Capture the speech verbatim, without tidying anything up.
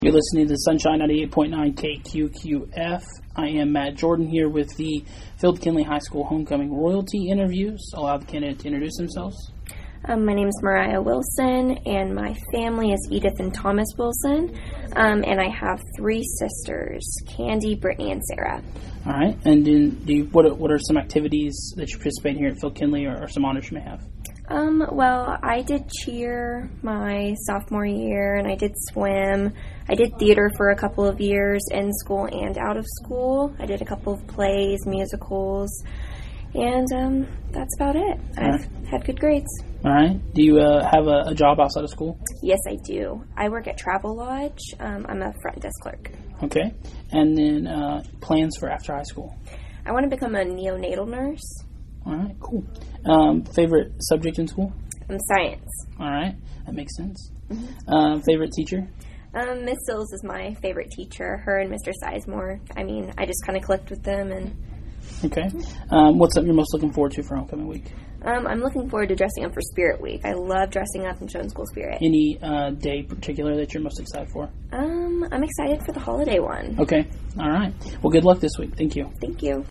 You're listening to Sunshine ninety-eight point nine K Q Q F. I am Matt Jordan here with the Philip Kinley High School Homecoming Royalty interviews. Allow the candidate to introduce themselves. Um, my name is Mariah Wilson, and my family is Edith and Thomas Wilson, um, and I have three sisters, Candy, Brittany, and Sarah. All right, and then do you, what, are, what are some activities that you participate in here at Phil Kinley, or, or some honors you may have? Um, well, I did cheer my sophomore year, and I did swim. I did theater for a couple of years in school and out of school. I did a couple of plays, musicals, and um, that's about it. All I've right. had good grades. All right. Do you uh, have a, a job outside of school? Yes, I do. I work at Travel Lodge. Um, I'm a front desk clerk. Okay. And then uh, plans for after high school? I want to become a neonatal nurse. All right, cool. Um, favorite subject in school? Um, science. All right, that makes sense. Mm-hmm. Uh, favorite teacher? Um, Miss Sills is my favorite teacher. Her and Mister Sizemore. I mean, I just kind of clicked with them. And Okay. Um, what's something you're most looking forward to for homecoming week? um, I'm looking forward to dressing up for Spirit Week. I love dressing up and showing school spirit. Any uh, day particular that you're most excited for? Um, I'm excited for the holiday one. Okay. All right. Well, good luck this week. Thank you. Thank you.